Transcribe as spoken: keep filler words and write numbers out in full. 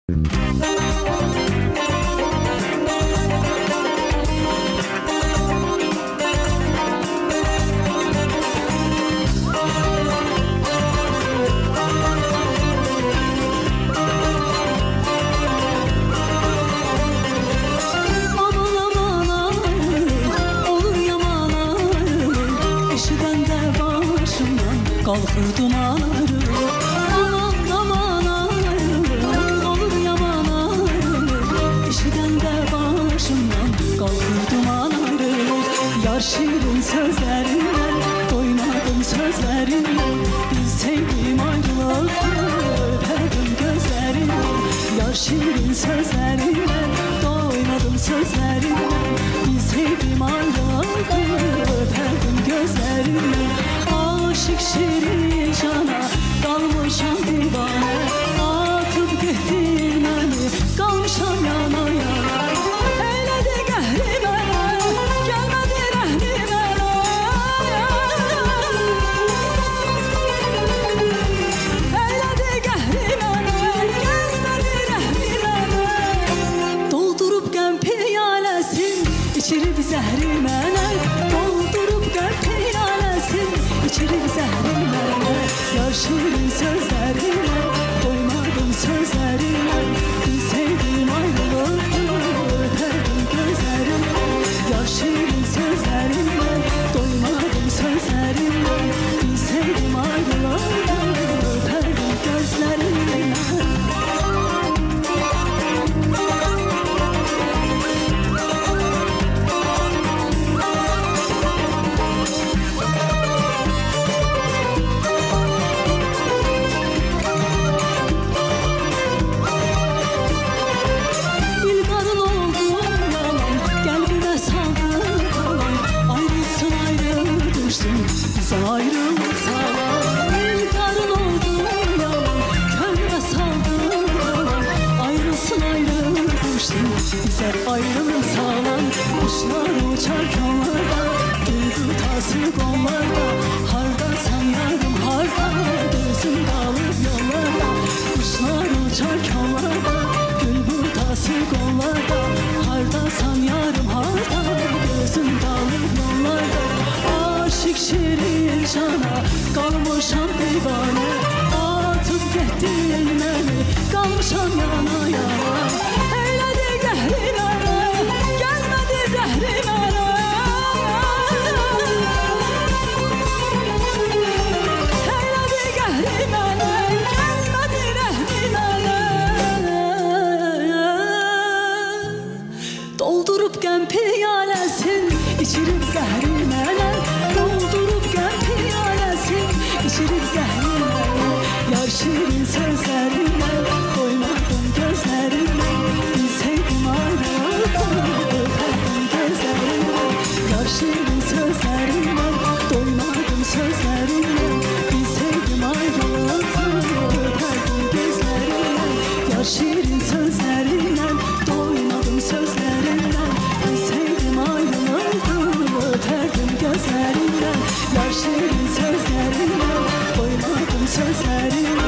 Kalkır dumanları, aman aman ayrılır, olur yaman ayrılır. İşiden de başımdan kalkır duman ayrılır. Yar şirin sözlerine doymadım sözlerine, bilseydim ayrılık öperdim gözlerine. Yar şirin sözlerine doymadım sözlerine, bilseydim ayrılık öperdim gözlerine. Aşık şirin cana kalmışam divane, atıp gittin beni kalmışam yana yana. Eyledi gehri bana, gelmedi rehni bana. Eyledi gehri bana, gelmedi rehni bana. Doldurup gem piyalesin, içirip zehri bana. Doldurup gem piyalesin, İçerim zehrimle, yar şirin sözlerine doymadım sözlerine, bilseydim ayrılıktı öperdim gözlerine. Yar şirin sözlerine doymadım sözlerine, bilseydim ayrılıktı öperdim gözlerine. Sen ayrılsalar, ilkarın oldun yalan, könlüme saldın yalan. Ayrılsın ayrılmışsın, bize ayrılsalar. Kuşlar uçar yollarda, duygu tasvip onlarda. Harda sanarım harda, gözüm kalıp yollarda. Kuşlar uçar yollarda, duygu tasvip onlarda. Harda sanarım harda, gözüm kalıp yollarda. Aşık şirin cana kalmışam divane, atıp gittin beni kalmışam yana yana. Eyledi gehri bana, gelmedi zehri bana. Eyledi gehri bana, gelmedi rehni bana. Doldurup gem piyalesin, içirip zehri bana. İçerim zehrimle, yar şirin sözlerine doymadım gözlerine, bilseydim ayrılıktan öperdim gözlerine. Yar şirin sözlerine doymadım sözlerine, bilseydim ayrılıktan öperdim gözlerine. Yar şirin sözlerine doymadım sözlerine, bilseydim ayrılıktan öperdim gözlerine. Yar şirin sözlerine doymadım sözlerine.